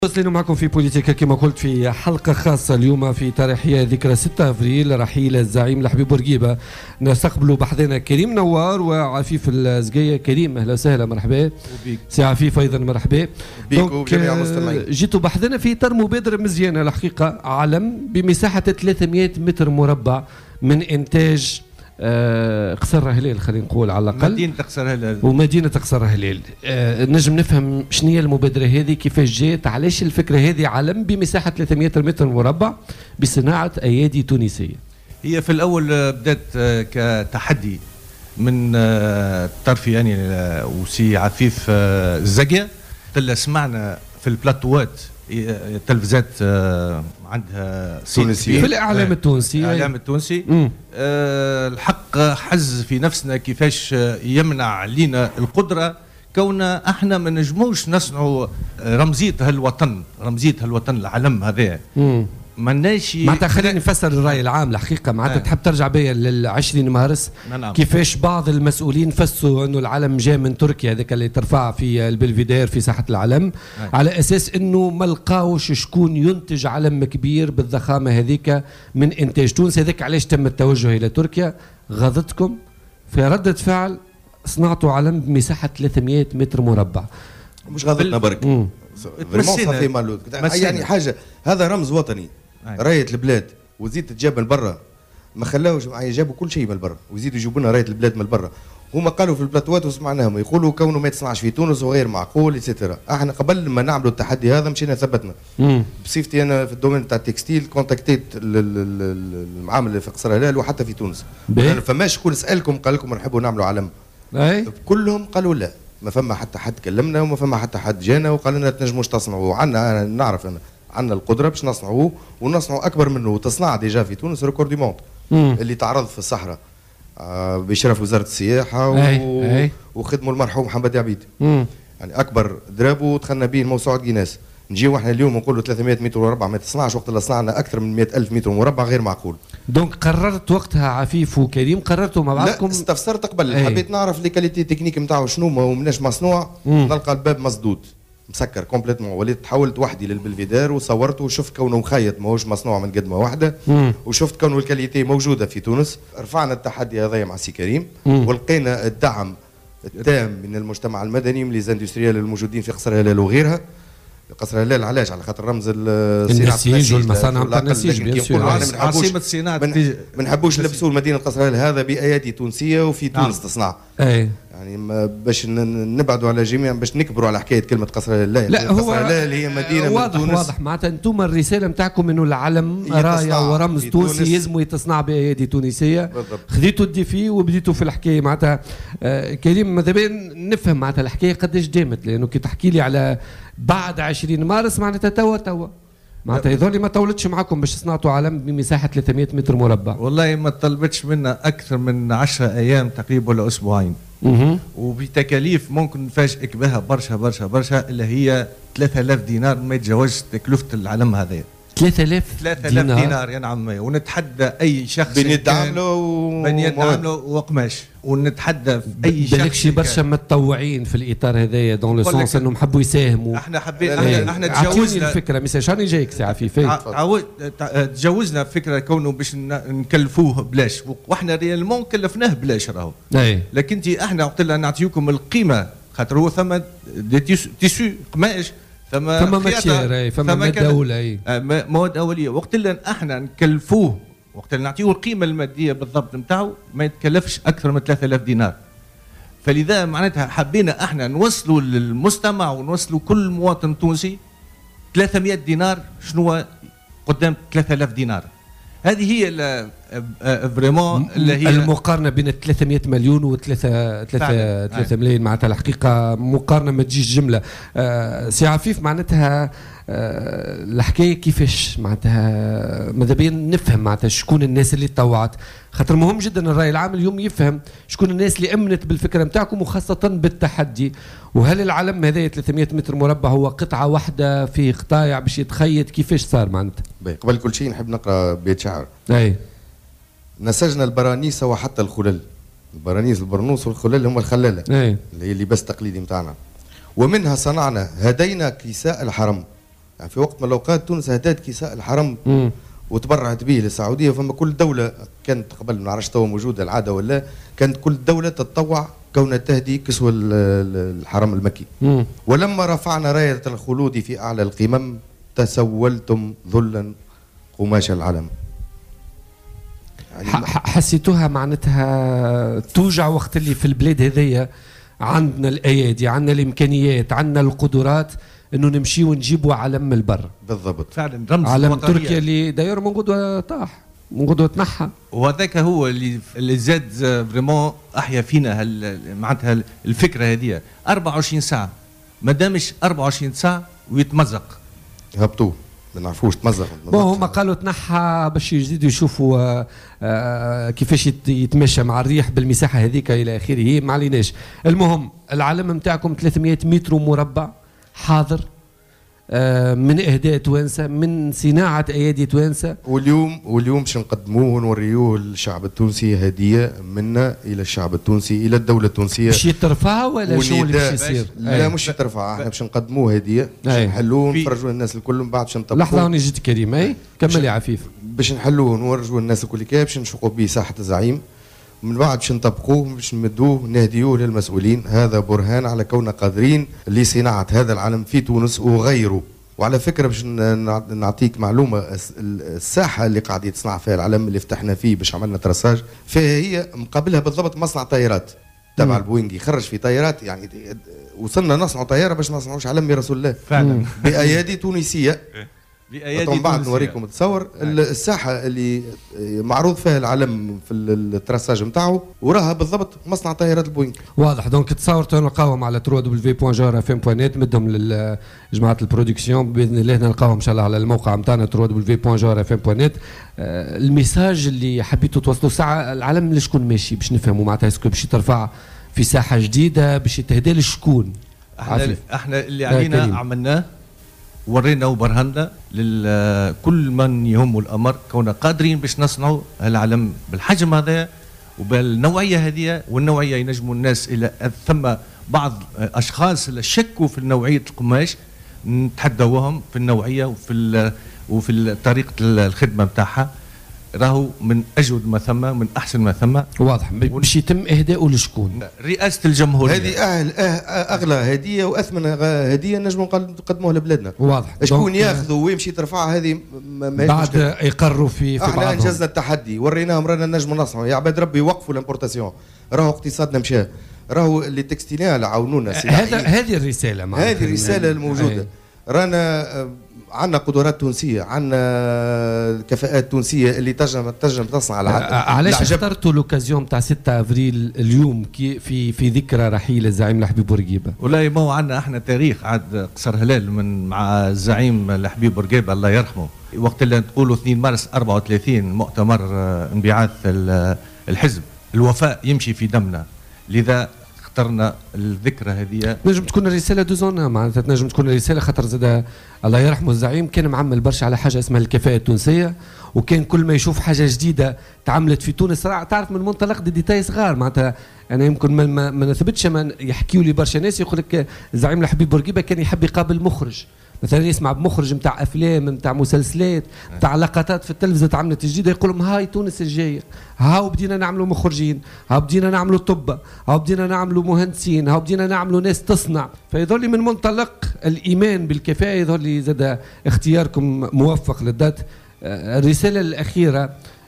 واصلين معكم في بوليتيكا كما قلت في حلقة خاصة اليوم في تاريخية ذكرى 6 أفريل رحيل الزعيم لحبيب بورقيبة. نستقبلوا بحضنا كريم نوار وعفيف الزقية. كريم أهلا وسهلا مرحبا. سي عفيف أيضا مرحبا بيك وجميع المستمعين. جيتوا بحضنا في إطار مبادرة مزيانة الحقيقة، علم بمساحة 300 متر مربع من إنتاج قصر هلال، خلينا نقول على الاقل مدينه قصر هلال ومدينه قصر هلال. نجم نفهم شنو هي المبادره هذه، كيفاش جات، علاش الفكره هذه علم بمساحه 300 متر مربع بصناعه ايادي تونسيه؟ هي في الاول بدات كتحدي من طرفي يعني وسي عفيف الزقية. سمعنا في البلاتوات تلفزات عندها تونسية في الإعلام التونسي. الإعلام التونسي الحق حز في نفسنا كيفاش يمنع علينا القدرة كوننا احنا ما نجموش نصنعوا رمزية هالوطن، رمزية هالوطن العلم هذا. ماناش معناتها خليني نفسر الراي العام الحقيقه. معناتها تحب ترجع بيا لل 20 مارس كيفاش بعض المسؤولين فسوا انه العلم جاء من تركيا، هذاك اللي ترفع في البلفيدير في ساحه العلم على اساس انه ما لقاوش شكون ينتج علم كبير بالضخامه هذيك من انتاج تونس. هذاك علاش تم التوجه الى تركيا. غضتكم في رده فعل صنعتوا علم بمساحه 300 متر مربع. مش غضتنا برك يعني حاجه، هذا رمز وطني. رايه البلاد وزيد تتجاب من برا، ما خلاوش جابوا كل شيء من برا ويزيدوا يجيبوا لنا رايه البلاد من برا. هما قالوا في البلاتوات وسمعناهم يقولوا كونه ما يتصنعش في تونس وغير معقول ايتترا. احنا قبل ما نعملوا التحدي هذا مشينا ثبتنا بصفتي انا في الدومين تاع التكستيل، كونتاكتيت المعامل اللي في قصر هلال وحتى في تونس. فماش شكون سالكم قال لكم نحبوا نعملوا علم، كلهم قالوا لا. ما فما حتى حد كلمنا وما فما حتى حد جانا وقال لنا تنجموش تصنعوا. عندنا نعرف انا عندنا القدره باش نصنعوه ونصنعوا اكبر منه. وتصنع ديجا في تونس ريكورد دي موند اللي تعرض في الصحراء بإشراف وزاره السياحه وخدموا المرحوم محمد عبيد. يعني اكبر درابو دخلنا به موسوعه جينيس. نجيو احنا اليوم نقولوا 300 متر مربع ما تصنعش، وقت اللي صنعنا اكثر من 100,000 متر مربع غير معقول. دونك قررت وقتها عفيف وكريم، قررتوا مع بعضكم؟ لا استفسرت قبل. حبيت نعرف لي كاليتي تكنيك نتاعو شنو ومناش مصنوع. نلقى الباب مسدود مسكر كومبليتمون. وليت تحولت وحدي للبلفيدير وصورته وشفت كونه مخيط ماهوش مصنوع من قدمه واحده. وشفت كونه الكاليتي موجوده في تونس. رفعنا التحدي هذايا مع سي كريم ولقينا الدعم التام من المجتمع المدني، من ليزاندستريال الموجودين في قصر هلال وغيرها. قصر هلال علاش؟ على خاطر رمز النسيج والمصانع نتاع النسيج بيان سور، عاصمه الصناعه. ما نحبوش نلبسوا مدينه قصر هلال هذا بايادي تونسيه وفي تونس تصنع. يعني باش نبعدوا على جميع، باش نكبروا على حكايه كلمه قصر هلال. لا قصر هلال هي مدينه واضح من تونس. واضح معناتها انتم الرساله نتاعكم انه العلم رايه ورمز تونسي يلزم يتصنع بايادي تونسيه. خذيتوا الديفي وبديتوا في الحكايه. معناتها كريم ماذا بين نفهم معناتها الحكايه قداش دامت، لانه كي تحكي لي على بعد 20 مارس معناتها توا معناتها يظهر لي ما طولتش معكم باش صنعتوا علم بمساحه 300 متر مربع. والله ما طلبتش منا اكثر من 10 ايام تقريبا ولا اسبوعين. وبتكاليف ممكن نفاجئك بها برشا برشا برشا، اللي هي 3000 دينار ما يتجاوزش تكلفه العلم هذا. 3000 دينار يا نعم. ونتحدى اي شخص بنيت عامله وقماش، ونتحدى في اي شخص. بالك شي برشا متطوعين في الاطار هذايا دون لو سونس انهم حبوا يساهموا. احنا حبينا احنا تجاوزنا الفكره. مثلا شاني جايك سي عفيف تجاوزنا فكره كونه باش نكلفوه بلاش، واحنا ريالمون كلفناه بلاش راهو. لكن احنا قلت لنا نعطيكم القيمه، خاطر هو ثم تيسو قماش، ثم ماتير، ثم ماده اولى، مواد اوليه. وقت اللي احنا نكلفوه، وقت اللي نعطيوه القيمه الماديه بالضبط نتاعو ما يتكلفش اكثر من 3000 دينار. فلذا معناتها حبينا احنا نوصلوا للمجتمع ونوصلوا كل مواطن تونسي 300 دينار شنو قدام 3000 دينار. هذه هي فريمون اللي هي المقارنه بين 300 مليون و 3 ملايين. معناتها الحقيقه مقارنه ما تجيش جمله. سي عفيف معناتها الحكايه كيفاش معناتها ماذا بين نفهم معناتها شكون الناس اللي تطوعت، خاطر مهم جدا الراي العام اليوم يفهم شكون الناس اللي امنت بالفكره نتاعكم وخاصه بالتحدي. وهل العلم هذا 300 متر مربع هو قطعه واحده في قطاع باش يتخيط؟ كيفاش صار معناتها؟ قبل كل شيء نحب نقرا بيت شعر. نسجنا البرانيس وحتى الخلل. البرانيس البرنوس والخلل هم الخلاله اللي هي اللباس التقليدي نتاعنا. ومنها صنعنا هدينا كساء الحرم يعني في وقت من الاوقات تونس هدات كساء الحرم وتبرعت به للسعوديه، فما كل دوله كانت قبل ما نعرفش توا موجوده العاده ولا، كانت كل دوله تتطوع كونها تهدي كسوة الحرم المكي. ولما رفعنا رايه الخلود في اعلى القمم تسولتم ذلا قماش العلم. يعني حسيتوها معناتها توجع وقت اللي في البلاد هذيا عندنا الايادي، عندنا الامكانيات، عندنا القدرات انه نمشي ونجيبوا علم من البر. بالضبط فعلا رمز علم تركيا اللي داير من قدوه طاح، من قدوه تنحى، وهذاك هو اللي زاد فريمون احيا فينا معناتها الفكره هذه. 24 ساعه ما دامش 24 ساعه ويتمزق هبطوه ما نعرفوش تمزق. هما قالوا تنحى باش يزيدوا يشوفوا كيفاش يتمشى مع الريح بالمساحه هذيك الى اخره، ما عليناش. المهم العلم نتاعكم 300 متر مربع حاضر من اهداء توانسه، من صناعه ايادي توانسه، واليوم باش نقدموه ونوريوه للشعب التونسي هديه منا الى الشعب التونسي الى الدوله التونسيه. باش يترفع ولا شو اللي باش يصير؟ لا مش يترفع، احنا باش نقدموه هديه باش نحلوه ونفرجوه الناس الكل، من بعد باش نطبقوه. لحظه هوني جيت كريم، اي كمل يا عفيف. باش نحلوه ونورجوه الناس الكل كيف باش نشوقوا به ساحه الزعيم، من بعد باش نطبقوه باش نمدوه نهديوه للمسؤولين. هذا برهان على كوننا قادرين لصناعه هذا العلم في تونس وغيره. وعلى فكره باش نعطيك معلومه، الساحه اللي قاعد يتصنع فيها العلم اللي فتحنا فيه باش عملنا ترساج فيها، هي مقابلها بالضبط مصنع طيارات تبع البوينغ يخرج في طيارات. يعني وصلنا نصنع طياره باش ما نصنعوش علم رسول الله فعلا بايادي تونسيه. بأيادي بعد نوريكم تصور الساحه اللي معروض فيها العلم في الترساج نتاعو، وراها بالضبط مصنع طائرات البوينغ. واضح. دونك تصور نلقاوهم على www.jorfm.net، مدهم لجماعه البرودكسيون باذن الله نلقاوهم ان شاء الله على الموقع نتاعنا www.jorfm.net. الميساج اللي حبيتوا توصلوا ساعه العلم لشكون ماشي باش نفهموا معناتها اسكو باش يترفع في ساحه جديده باش يتهدى لشكون؟ احنا اللي علينا عملناه، ورينا وبرهنا لكل من يهم الامر كوننا قادرين باش نصنعوا العلم بالحجم هذا وبالنوعيه هذه. والنوعيه ينجموا الناس الى ثم بعض اشخاص اللي شكوا في نوعيه القماش نتحدوهم في النوعيه وفي طريقه الخدمه نتاعها، راهو من اجود ما ثم، من احسن ما ثم. واضح. باش يتم اهداؤه لشكون؟ رئاسه الجمهوريه. هذه اغلى هديه واثمن هديه نجموا نقدموها لبلادنا. واضح. شكون ياخذوا ويمشي يترفعها هذه بعد يقروا في بعضهم. احنا انجزنا التحدي، وريناهم رانا نجموا نصنعوا. يا عباد ربي وقفوا الامبورتاسيون، راهو اقتصادنا مشى، راهو اللي تكستيليا عاونونا. هذه الرساله معناتها، هذه الرساله الموجوده. رانا عندنا قدرات تونسيه، عندنا كفاءات تونسيه اللي تنجم تصنع العلم. علاش اخترتوا لوكازيون تاع 6 افريل اليوم في ذكرى رحيل الزعيم الحبيب بورقيبه؟ والله ما هو عندنا احنا تاريخ عاد قصر هلال مع الزعيم الحبيب بورقيبه الله يرحمه. وقت اللي نقولوا 2 مارس 34 مؤتمر انبعاث الحزب، الوفاء يمشي في دمنا، لذا اخترنا الذكرى هذه. نجم تكون الرساله دوزون، معناتها تنجم تكون الرساله خاطر زاد الله يرحمه الزعيم كان معمل برشا على حاجه اسمها الكفاءه التونسيه، وكان كل ما يشوف حاجه جديده تعملت في تونس تعرف من منطلق ديتاي صغار. معناتها انا يمكن ما نثبتش، ما يحكيوا لي برشا ناس يقول لك الزعيم الحبيب بورقيبه كان يحب يقابل مخرج مثلا، يسمع بمخرج نتاع افلام نتاع مسلسلات نتاع لقطات في التلفزه تعملت جديده، يقول لهم هاي تونس الجايه، هاو بدينا نعملوا مخرجين، هاو بدينا نعملوا طب، هاو بدينا نعملوا مهندسين، هاو بدينا نعملوا ناس تصنع. فيظل من منطلق الايمان بالكفاءه يظل زاد اختياركم موفق للذات. الرساله الاخيره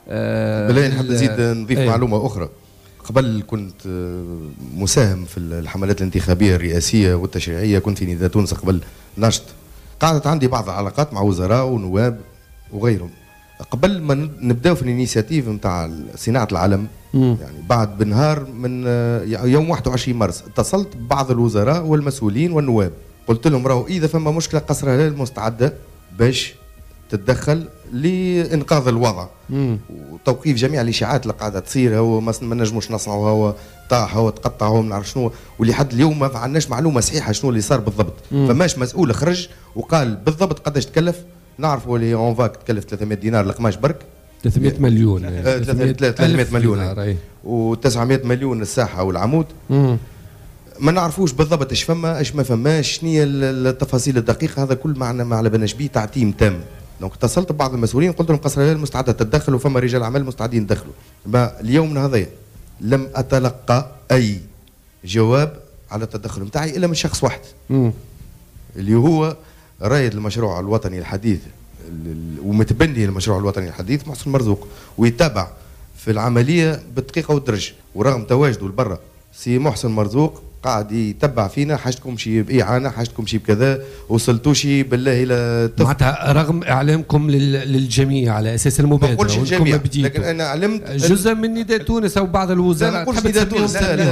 بلا نحب نزيد نضيف معلومه اخرى. قبل كنت مساهم في الحملات الانتخابيه الرئاسيه والتشريعيه، كنت في نداء تونس قبل نشط، قعدت عندي بعض العلاقات مع وزراء ونواب وغيرهم. قبل ما نبداو في الانيشيتيف نتاع صناعه العلم، يعني بعد بنهار من يوم 21 مارس اتصلت ببعض الوزراء والمسؤولين والنواب، قلت لهم راهو اذا فما مشكله قصر هلال مستعده باش تتدخل لانقاذ الوضع وتوقيف جميع الاشاعات اللي قاعده تصير. هو ما نجموش نصنعوا، هو طاح، هو تقطع، هو ما نعرف شنو، واللي حد اليوم ما عندناش معلومه صحيحه شنو اللي صار بالضبط. فماش مسؤول خرج وقال بالضبط قداش تكلف. نعرف ولي اون فاك تكلف 300 دينار القماش برك، 300 مليون 300 مليون و900 مليون الساحه والعمود. ما نعرفوش بالضبط ايش فما ايش ما فماش، شنو هي التفاصيل الدقيقه، هذا كل ما على بالناش بيه تعتيم تام. دونك اتصلت ببعض المسؤولين قلت لهم قصر الهلال مستعده تتدخل وفما رجال اعمال مستعدين يدخلوا. اليوم هذايا لم اتلقى اي جواب على التدخل نتاعي الا من شخص واحد اللي هو رائد المشروع الوطني الحديث ومتبني المشروع الوطني الحديث محسن مرزوق، ويتابع في العمليه بالدقيقه والدرج، ورغم تواجده لبرا سي محسن مرزوق قاعد يتبع فينا، حاجتكم شي بإعانة، حاجتكم شي بكذا، وصلتوا شي بالله إلى معناتها رغم إعلامكم للجميع على أساس المبادرة، ما نقولش الجميع لكن أنا علمت جزء من نداء تونس أو بعض الوزراء تحب تسميهم،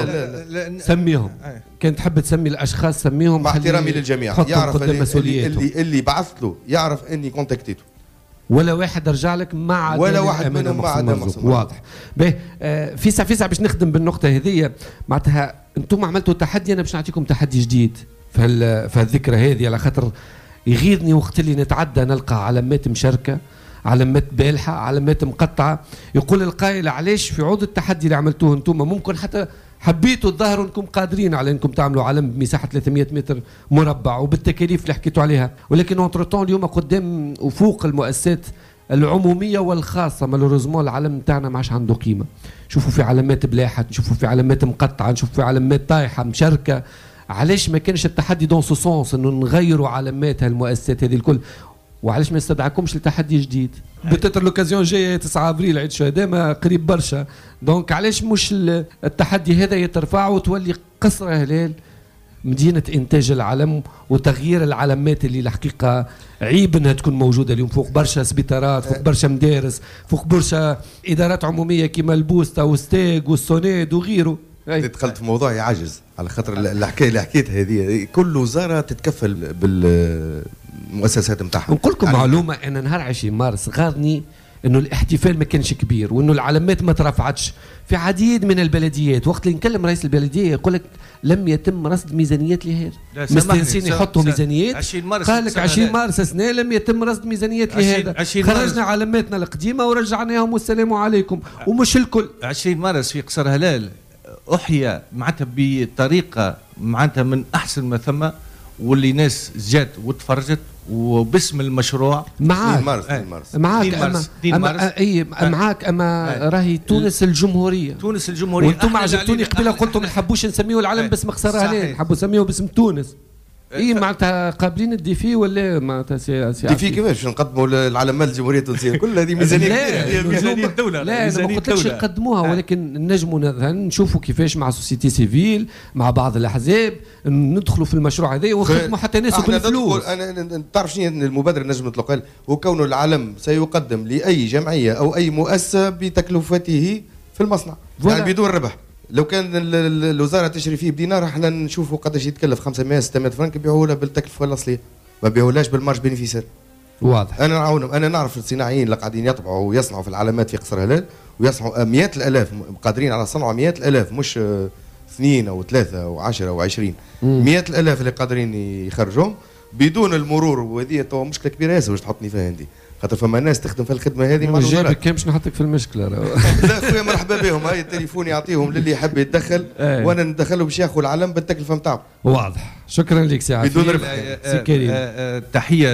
لا سميهم كان تحب تسمي الأشخاص سميهم مع احترامي للجميع، يعرف اللي بعثت له يعرف أني كونتاكتيته، ولا واحد رجع لك مع ولا واحد منهم مع محسن واضح. باهي في ساعة باش نخدم بالنقطة هذه، معناتها انتم عملتوا تحدي، انا باش نعطيكم تحدي جديد في الذكرى هذه، على خاطر يغيظني وقت اللي نتعدى نلقى علامات مشاركة، علامات بالحة، علامات مقطعة. يقول القائل علاش في عوض التحدي اللي عملتوه انتم ممكن حتى حبيتوا تظهروا انكم قادرين على انكم تعملوا علم بمساحه 300 متر مربع وبالتكاليف اللي حكيتوا عليها، ولكن اونتر اليوم قدام وفوق المؤسسات العموميه والخاصه مالوريزمون العلم نتاعنا ما عادش عنده قيمه. نشوفوا في علامات بلاحه، نشوفوا في علامات مقطعه، نشوفوا في علامات طايحه مشاركه. علاش ما كانش التحدي دون سو سونس انه نغيروا علامات هالمؤسسات هذه الكل؟ وعلاش ما يستدعكمش لتحدي جديد؟ بتتر لوكازيون جايه 9 ابريل عيد الشهداء ما قريب برشا، دونك علاش مش التحدي هذا يترفع وتولي قصر هلال مدينه انتاج العلم وتغيير العلامات اللي الحقيقه عيب انها تكون موجوده اليوم فوق برشا سبيطارات، فوق برشا مدارس، فوق برشا ادارات عموميه كيما البوستا والستيج والسونيد وغيره. دخلت في موضوع يعجز على خاطر الحكايه اللي حكيتها هذه، كل وزاره تتكفل بالمؤسسات نتاعها. نقول لكم معلومه، انا نهار 20 مارس غارني انه الاحتفال ما كانش كبير وانه العلامات ما ترفعتش في عديد من البلديات. وقت اللي نكلم رئيس البلديه يقول لك لم يتم رصد ميزانيات لهذا، مستنسين يحطوا ميزانيات. قال لك 20 مارس السنه لم يتم رصد ميزانيات لهذا، خرجنا علاماتنا القديمه ورجعناهم والسلام عليكم. ومش الكل 20 مارس في قصر هلال احيا معناتها بطريقه معناتها من احسن ما ثم، واللي ناس جات وتفرجت وباسم المشروع. معاك معاك اما راهي تونس الجمهوريه، وانتم عجبتوني قبيله قلتم ما نحبوش نسميوا العلم باسم قصر هلال، نحبوا نسميوه باسم تونس. اي معناتها قابلين الديفي ولا معناتها ديفي كيفاش نقدموا العلم مال الجمهوريه التونسيه كلها هذه ميزانيه ميزانيه الدوله. لا انا ما قلتلكش نقدموها، ولكن نجموا نشوفوا كيفاش مع سوسيتي سيفيل مع بعض الاحزاب ندخلوا في المشروع هذا ونخدموا حتى ناس بالفلوس. انا تعرف شنو المبادره نجم نطلقها؟ هو كونه العلم سيقدم لاي جمعيه او اي مؤسسه بتكلفته في المصنع، يعني بدون ربح. لو كان الوزاره تشري فيه بدينار احنا نشوفوا قداش يتكلف 500 600 فرنك نبيعوه له بالتكلفه الاصليه، ما بيعولاش بالمارج بينيفيسير. واضح. انا نعاونهم، انا نعرف الصناعيين اللي قاعدين يطبعوا ويصنعوا في العلامات في قصر هلال ويصنعوا مئات الالاف، قادرين على صنع مئات الالاف، مش 2 أو 3 أو 10 أو 20 مئات الالاف اللي قادرين يخرجوهم بدون المرور. وهذه تو مشكله كبيره ياسر باش تحطني فيها انت، خاطر فما ناس تخدم في الخدمه هذه ما جابك كان باش نحطك في المشكله. لا خويا مرحبا بهم، هاي التليفون يعطيهم للي يحب يتدخل وانا ندخله باش ياخذ العلم بالتكلفه نتاعو. واضح. شكرا لك سي عفيف. بدون ربح. سي كريم. تحيه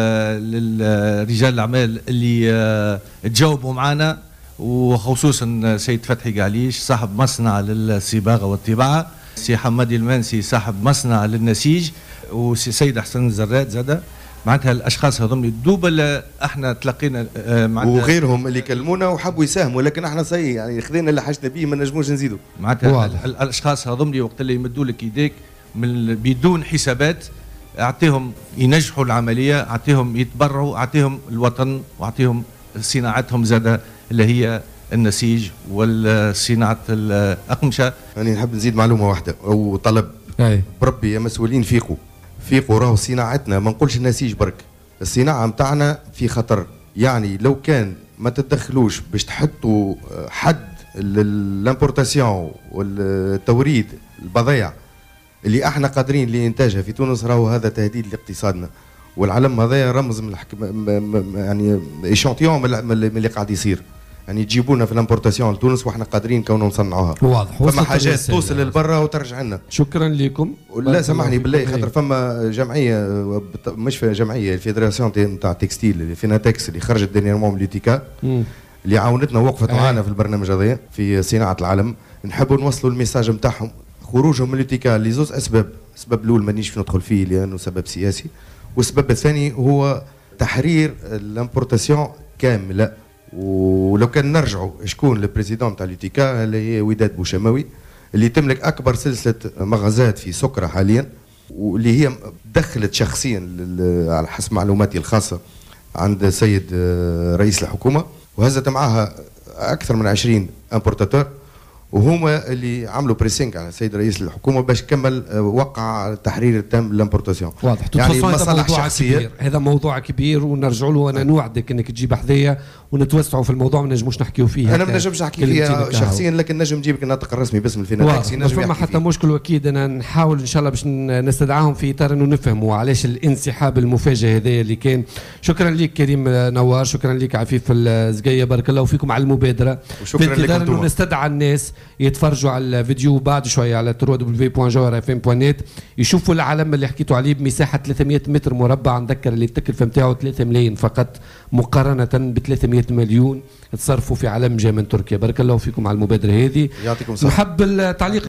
للرجال الاعمال اللي تجاوبوا معنا، وخصوصا سيد فتحي قعليش صاحب مصنع للصباغه والطباعه، سي حمادي المنسي صاحب مصنع للنسيج، وسي سيد حسن الزراد زاده. معناتها الاشخاص هذوم دوبل احنا تلقينا وغيرهم اللي كلمونا وحبوا يساهموا، لكن احنا صحيح يعني خذينا اللي حاجتنا به ما نجموش نزيدوا. معناتها الاشخاص هذوم وقت اللي يمدوا لك يديك بدون حسابات، اعطيهم ينجحوا العمليه، اعطيهم يتبرعوا، اعطيهم الوطن، واعطيهم صناعتهم زاده اللي هي النسيج والصناعه الاقمشه. يعني نحب نزيد معلومه واحده او طلب بربي يا مسؤولين، فيقوا راهو صناعتنا، ما نقولش النسيج برك، الصناعه نتاعنا في خطر. يعني لو كان ما تتدخلوش باش تحطوا حد للامبورتاسيون والتوريد البضائع اللي احنا قادرين لانتاجها في تونس، راهو هذا تهديد لاقتصادنا. والعلم هذا رمز من يعني ايشانتيون من اللي قاعد يصير. يعني تجيبونا في الامبورتاسيون لتونس واحنا قادرين كونوا نصنعوها. واضح. فما حاجات توصل للبرا وترجع لنا. شكرا لكم. لا سامحني بالله خاطر فما جمعيه مش في جمعيه الفيدراسيون نتاع التكستيل اللي فيناتكس اللي خرجت دينيرمون من لوتيكا اللي عاونتنا ووقفت معنا في البرنامج هذا في صناعه العلم. نحبوا نوصلوا الميساج نتاعهم. خروجهم من لوتيكا لزوز اسباب. السبب الاول مانيش ندخل فيه لانه سبب سياسي، والسبب الثاني هو تحرير الامبورتاسيون كامله. ولو كان نرجعوا شكون البريزيدون تاع لوتيكا اللي هي وداد بوشماوي اللي تملك اكبر سلسله مغازات في سكرة حاليا، واللي هي دخلت شخصيا على حسب معلوماتي الخاصه عند سيد رئيس الحكومه، وهزت معها اكثر من 20 امبورتاتور، وهما اللي عملوا بريسينغ على السيد رئيس الحكومه باش كمل وقع التحرير التام للامبورتاسيون. واضح. يعني مصالح شخصيه. هذا موضوع كبير ونرجعوا له. وانا نوعدك انك تجيب حذايا ونتوسعوا في الموضوع، ما نجموش نحكيوا فيه. انا ما نجمش نحكي فيها شخصيا، لكن نجم نجيبك الناطق الرسمي باسم الفيناتكسي. ما فما حتى مشكل، واكيد انا نحاول ان شاء الله باش نستدعاهم في اطار انه نفهموا علاش الانسحاب المفاجئ هذا اللي كان. شكرا لك كريم نوار، شكرا لك عفيف الزقيه، بارك الله فيكم على المبادره. وشكرا لكم انه نستدعى الناس يتفرجوا على الفيديو بعد شويه على www.jawharfm.net يشوفوا العلم اللي حكيتوا عليه بمساحه 300 متر مربع. نذكر اللي التكلفه نتاعو 3 ملايين فقط مقارنه ب 300 مليون تصرفوا في علم جاي من تركيا. بارك الله فيكم على المبادره هذه. يعطيكم الصحه. نحب التعليق